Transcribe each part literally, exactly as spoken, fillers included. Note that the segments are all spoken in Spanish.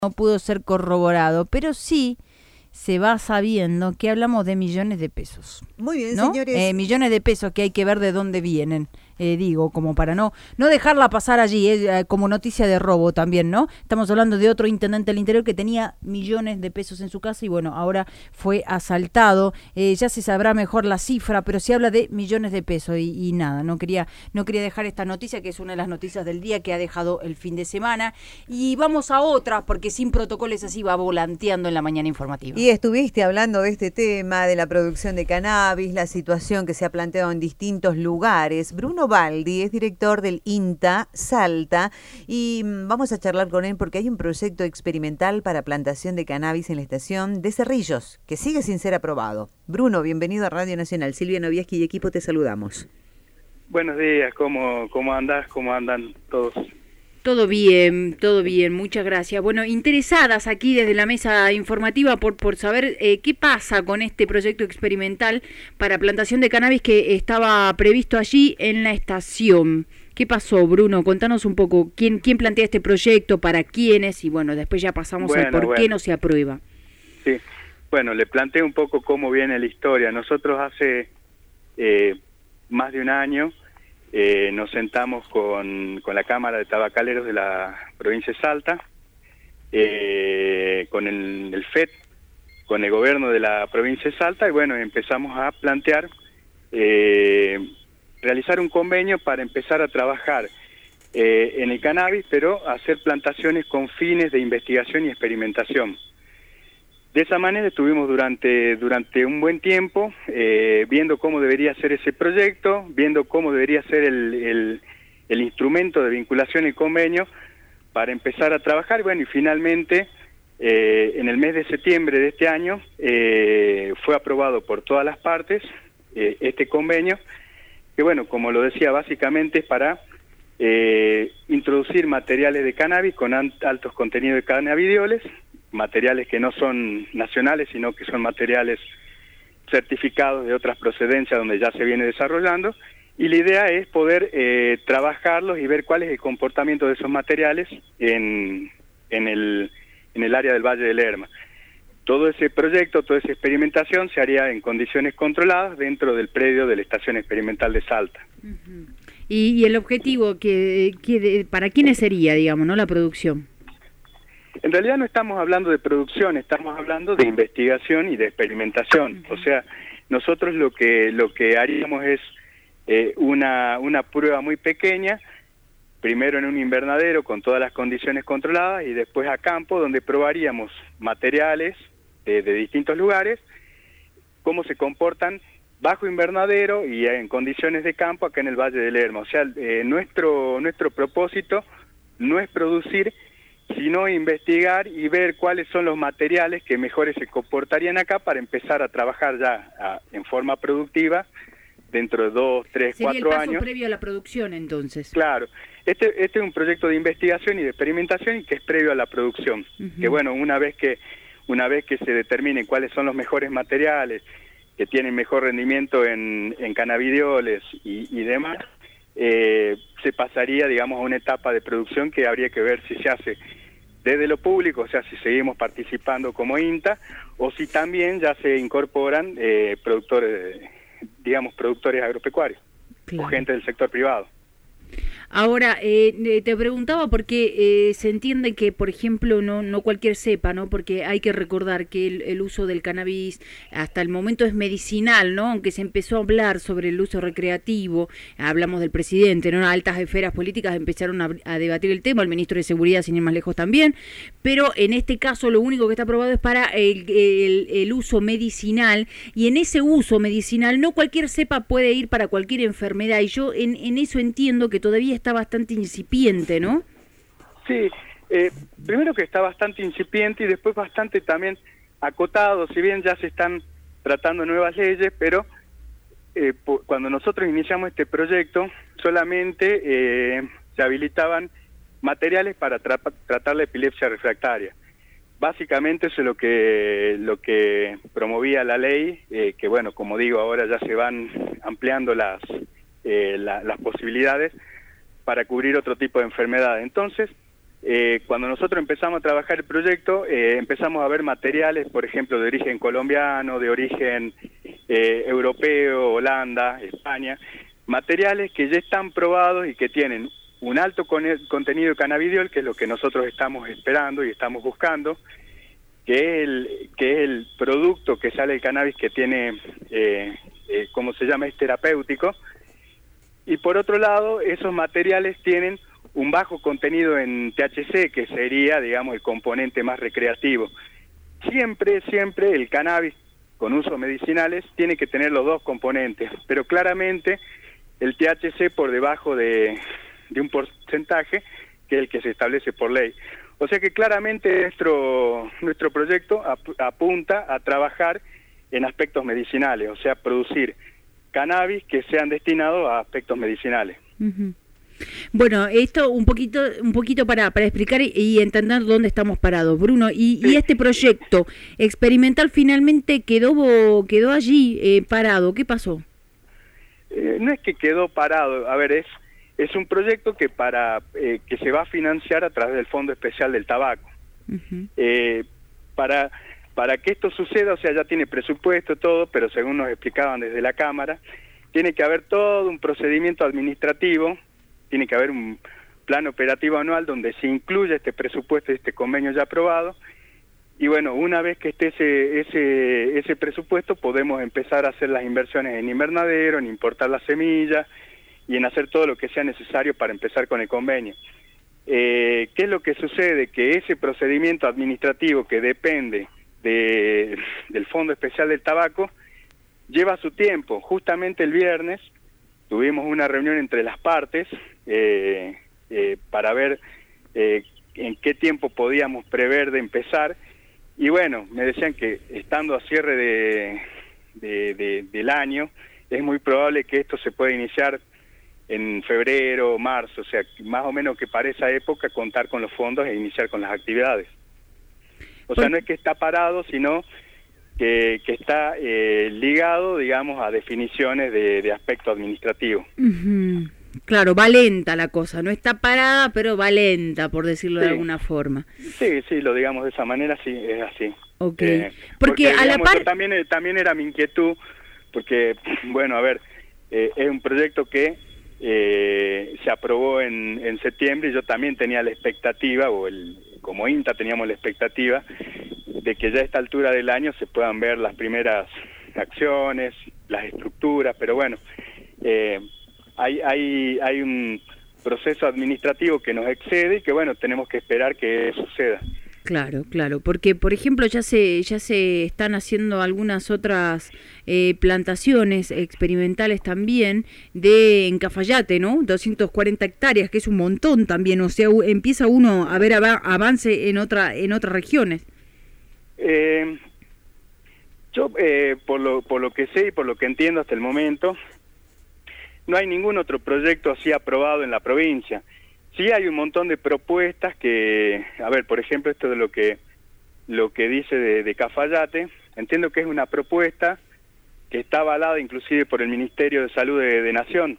no pudo ser corroborado, pero sí se va sabiendo que hablamos de millones de pesos. Muy bien, ¿no? señores. Eh, millones de pesos que hay que ver de dónde vienen, eh, digo, como para no no dejarla pasar allí, eh, como noticia de robo también, ¿no? Estamos hablando de otro intendente del interior que tenía millones de pesos en su casa y bueno, ahora fue asaltado. Eh, ya se sabrá mejor la cifra, pero se habla de millones de pesos y, y nada, no quería, no quería dejar esta noticia, que es una de las noticias del día que ha dejado el fin de semana. Y vamos a otras, porque sin protocolos así va volanteando en la mañana informativa. Y estuviste hablando de este tema, de la producción de cannabis, la situación que se ha planteado en distintos lugares. Bruno Baldi es director del INTA Salta y vamos a charlar con él porque hay un proyecto experimental para plantación de cannabis en la estación de Cerrillos, que sigue sin ser aprobado. Bruno, bienvenido a Radio Nacional. Silvia Novieski y equipo te saludamos. Buenos días, ¿cómo, cómo andás? ¿Cómo andan todos? Todo bien, todo bien, muchas gracias. Bueno, interesadas aquí desde la mesa informativa por, por saber eh, qué pasa con este proyecto experimental para plantación de cannabis que estaba previsto allí en la estación. ¿Qué pasó, Bruno? Contanos un poco, ¿quién, quién plantea este proyecto, para quiénes? Y bueno, después ya pasamos bueno, al por bueno. qué no se aprueba. Sí, bueno, le planteé un poco cómo viene la historia. Nosotros hace eh, más de un año Eh, nos sentamos con, con la Cámara de Tabacaleros de la provincia de Salta, eh, con el, el F E D, con el gobierno de la provincia de Salta, y bueno, empezamos a plantear eh, realizar un convenio para empezar a trabajar eh, en el cannabis, pero hacer plantaciones con fines de investigación y experimentación. De esa manera estuvimos durante durante un buen tiempo eh, viendo cómo debería ser ese proyecto, viendo cómo debería ser el, el, el instrumento de vinculación y convenio para empezar a trabajar. Bueno, y finalmente eh, en el mes de septiembre de este año eh, fue aprobado por todas las partes eh, este convenio, que bueno, como lo decía, básicamente es para eh, introducir materiales de cannabis con altos contenidos de cannabidioles, materiales que no son nacionales, sino que son materiales certificados de otras procedencias donde ya se viene desarrollando, y la idea es poder eh, trabajarlos y ver cuál es el comportamiento de esos materiales en, en, el, en el área del Valle del Lerma. Todo ese proyecto, toda esa experimentación se haría en condiciones controladas dentro del predio de la Estación Experimental de Salta. Uh-huh. y, y el objetivo, que, que ¿para quiénes sería, digamos, no la producción? En realidad no estamos hablando de producción, estamos hablando de investigación y de experimentación. O sea, nosotros lo que lo que haríamos es eh, una una prueba muy pequeña, primero en un invernadero con todas las condiciones controladas y después a campo, donde probaríamos materiales de, de distintos lugares, cómo se comportan bajo invernadero y en condiciones de campo acá en el Valle del Lerma. O sea, eh, nuestro nuestro propósito no es producir, sino investigar y ver cuáles son los materiales que mejores se comportarían acá para empezar a trabajar ya a, en forma productiva dentro de dos, tres, Sería cuatro el paso años. Previo a la producción, entonces. Claro, este este es un proyecto de investigación y de experimentación y que es previo a la producción. Uh-huh. Que bueno, una vez que una vez que se determinen cuáles son los mejores materiales que tienen mejor rendimiento en, en cannabidioles y, y demás, eh, se pasaría, digamos, a una etapa de producción que habría que ver si se hace desde lo público, o sea, si seguimos participando como INTA, o si también ya se incorporan eh, productores, digamos, productores agropecuarios, claro, o gente del sector privado. Ahora, eh, te preguntaba porque eh, se entiende que, por ejemplo, no no cualquier cepa, ¿no? Porque hay que recordar que el, el uso del cannabis hasta el momento es medicinal, ¿no? Aunque se empezó a hablar sobre el uso recreativo, hablamos del presidente, ¿no? Altas esferas políticas empezaron a, a debatir el tema, el ministro de Seguridad, sin ir más lejos, también, pero en este caso lo único que está aprobado es para el, el, el uso medicinal, y en ese uso medicinal no cualquier cepa puede ir para cualquier enfermedad, y yo en, en eso entiendo que todavía está bastante incipiente, ¿no? Sí, eh, primero que está bastante incipiente y después bastante también acotado, si bien ya se están tratando nuevas leyes, pero eh, por, cuando nosotros iniciamos este proyecto solamente eh, se habilitaban materiales para tra tratar la epilepsia refractaria. Básicamente eso es lo que lo que promovía la ley, eh, que bueno, como digo, ahora ya se van ampliando las eh, la, las posibilidades para cubrir otro tipo de enfermedad. Entonces, eh, cuando nosotros empezamos a trabajar el proyecto, eh, empezamos a ver materiales, por ejemplo, de origen colombiano, de origen eh, europeo, Holanda, España, materiales que ya están probados y que tienen un alto con contenido de cannabidiol, que es lo que nosotros estamos esperando y estamos buscando, que es el, que es el producto que sale del cannabis que tiene, eh, eh, ¿cómo se llama?, es terapéutico. Y por otro lado, esos materiales tienen un bajo contenido en T H C, que sería, digamos, el componente más recreativo. Siempre, siempre el cannabis con usos medicinales tiene que tener los dos componentes, pero claramente el T H C por debajo de, de un porcentaje que es el que se establece por ley. O sea que claramente nuestro, nuestro proyecto ap apunta a trabajar en aspectos medicinales, o sea, producir cannabis que sean destinados a aspectos medicinales. Uh-huh. Bueno, esto un poquito un poquito para, para explicar y, y entender dónde estamos parados, Bruno. Y, sí. y este proyecto experimental finalmente quedó quedó allí eh, parado. ¿Qué pasó? Eh, no es que quedó parado. A ver, es es un proyecto que para eh, que se va a financiar a través del Fondo Especial del Tabaco. Uh-huh. eh, para para que esto suceda, o sea, ya tiene presupuesto todo, pero según nos explicaban desde la Cámara, tiene que haber todo un procedimiento administrativo. Tiene que haber un plan operativo anual donde se incluya este presupuesto y este convenio ya aprobado. Y bueno, una vez que esté ese, ese, ese presupuesto, podemos empezar a hacer las inversiones en invernadero, en importar las semillas y en hacer todo lo que sea necesario para empezar con el convenio. Eh, ¿Qué es lo que sucede? Que ese procedimiento administrativo que depende de, del Fondo Especial del Tabaco lleva su tiempo. Justamente el viernes tuvimos una reunión entre las partes eh, eh, para ver eh, en qué tiempo podíamos prever de empezar. Y bueno, me decían que estando a cierre de, de, de, del año, es muy probable que esto se pueda iniciar en febrero o marzo, o sea, más o menos que para esa época contar con los fondos e iniciar con las actividades. O sea, no es que está parado, sino que, que está eh, ligado, digamos, a definiciones de, de aspecto administrativo. Uh-huh. Claro, va lenta la cosa, no está parada, pero va lenta, por decirlo sí. de alguna forma. Sí, sí, lo digamos de esa manera, sí, es así. Ok, eh, porque, porque a digamos, la par... también, también era mi inquietud, porque, bueno, a ver, eh, es un proyecto que eh, se aprobó en, en septiembre y yo también tenía la expectativa, o el como INTA teníamos la expectativa, de que ya a esta altura del año se puedan ver las primeras acciones, las estructuras, pero bueno, eh, hay, hay, hay un proceso administrativo que nos excede y que bueno, tenemos que esperar que suceda. Claro, claro, porque por ejemplo ya se ya se están haciendo algunas otras eh, plantaciones experimentales también de en Cafayate, ¿no? doscientas cuarenta hectáreas, que es un montón también, o sea, empieza uno a ver av- avance en otra en otras regiones. Eh, yo eh, por lo por lo que sé y por lo que entiendo hasta el momento, no hay ningún otro proyecto así aprobado en la provincia. Sí hay un montón de propuestas que, a ver, por ejemplo, esto de lo que lo que dice de, de Cafayate, entiendo que es una propuesta que está avalada inclusive por el Ministerio de Salud de, de Nación,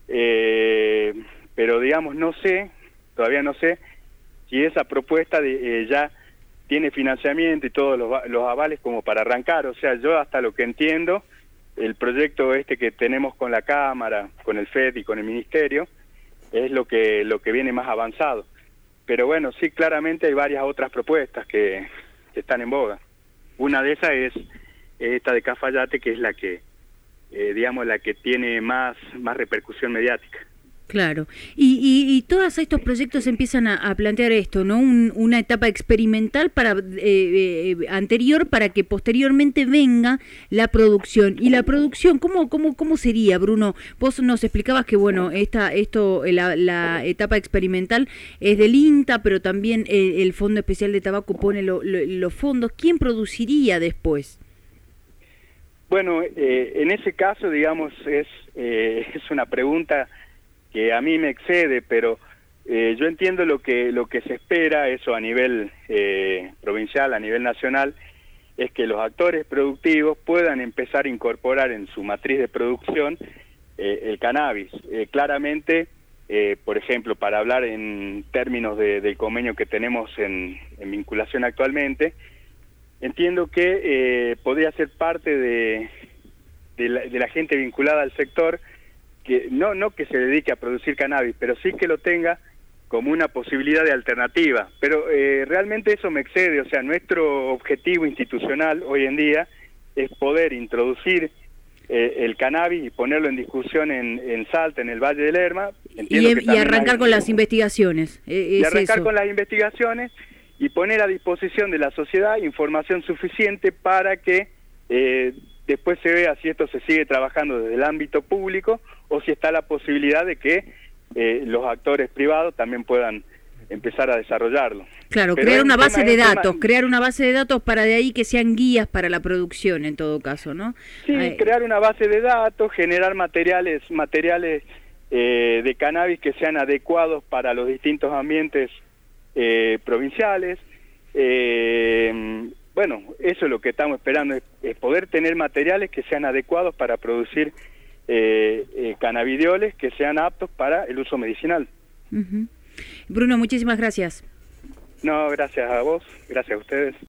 eh, pero digamos, no sé, todavía no sé si esa propuesta de, eh, ya tiene financiamiento y todos los, los avales como para arrancar. O sea, yo hasta lo que entiendo, el proyecto este que tenemos con la Cámara, con el F E D y con el Ministerio, es lo que lo que viene más avanzado. Pero bueno, sí, claramente hay varias otras propuestas que, que están en boga. Una de esas es esta de Cafayate, que es la que, eh, digamos, la que tiene más, más repercusión mediática. Claro, y, y, y todos estos proyectos empiezan a, a plantear esto, ¿no? Un, una etapa experimental para eh, eh, anterior para que posteriormente venga la producción. Y la producción, ¿cómo cómo cómo sería, Bruno? Vos nos explicabas que bueno, esta esto la, la etapa experimental es del INTA, pero también el, el Fondo Especial de Tabaco pone lo, lo, los fondos. ¿Quién produciría después? Bueno, eh, en ese caso, digamos, es eh, es una pregunta que a mí me excede, pero eh, yo entiendo lo que lo que se espera, eso a nivel eh, provincial, a nivel nacional, es que los actores productivos puedan empezar a incorporar en su matriz de producción eh, el cannabis. Eh, claramente eh, por ejemplo, para hablar en términos de, del convenio que tenemos en, en vinculación actualmente, entiendo que eh, podría ser parte de, de, la, de la gente vinculada al sector, que no, no que se dedique a producir cannabis, pero sí que lo tenga como una posibilidad de alternativa. Pero eh, realmente eso me excede, o sea, nuestro objetivo institucional hoy en día es poder introducir eh, el cannabis y ponerlo en discusión en, en Salta, en el Valle del Lerma. Entiendo y, que y arrancar hay, con las investigaciones. Eh, y arrancar eso. con las investigaciones y poner a disposición de la sociedad información suficiente para que eh, después se vea si esto se sigue trabajando desde el ámbito público o si está la posibilidad de que eh, los actores privados también puedan empezar a desarrollarlo. Claro, Pero crear una base de datos, tema... crear una base de datos para de ahí que sean guías para la producción en todo caso, ¿no? Sí, Ay. crear una base de datos, generar materiales, materiales eh, de cannabis que sean adecuados para los distintos ambientes eh, provinciales. Eh, bueno, eso es lo que estamos esperando, es, es poder tener materiales que sean adecuados para producir eh, eh, cannabidioles que sean aptos para el uso medicinal. Uh-huh. Bruno, muchísimas gracias. No, gracias a vos, gracias a ustedes.